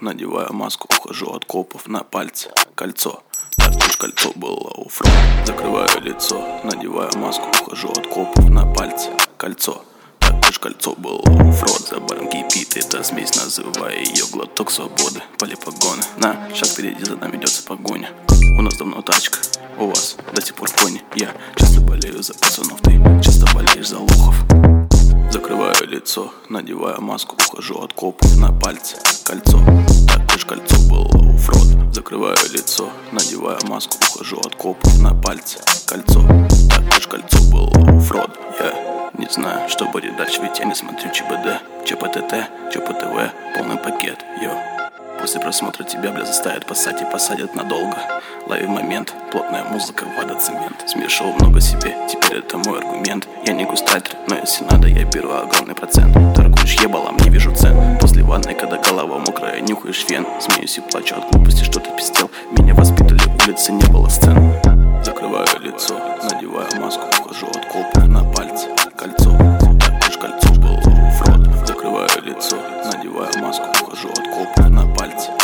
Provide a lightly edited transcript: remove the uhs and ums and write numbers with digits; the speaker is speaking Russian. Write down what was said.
надеваю маску, ухожу от копов на пальце. Кольцо, так уж кольцо было у фронта. Закрываю лицо, надеваю маску, ухожу от копов на пальце. Кольцо, так уж кольцо было у фронта. За баром кипит эта смесь, называя ее глоток свободы. Поле погоны, на шаг впереди, за нами ведется погоня. У нас давно тачка, у вас до сих пор кони. Я часто болею за пацанов, ты часто болеешь за лохов. Закрываю лицо, надеваю маску, ухожу от копов на пальце. Кольцо, так уж кольцо было у Фрода. Закрываю лицо, надеваю маску, ухожу от копов на пальце. Кольцо, так уж кольцо было у Фрода. Я не знаю, что будет дальше, ведь я не смотрю ЧБД, ЧПТТ, ЧПТВ, полный пакет, йо. После просмотра тебя, бля, заставят поссать и посадят надолго. Лови момент, плотная музыка, водоцемент. Смешал много себе, теперь это мой аргумент. Я не густальтер, но если надо, я беру огромный процент. Торгуешь ебалом, не вижу цен. После ванны, когда голова мокрая, нюхаешь фен. Смеюсь и плачу от глупости, что ты пиздел. Меня воспитали, улицы, не было сцен. Закрываю лицо, надеваю маску, ухожу от копов на пальце. Кольцо, так уж кольцо было у Фрода. Закрываю лицо, надеваю маску, ухожу от копов на пальце.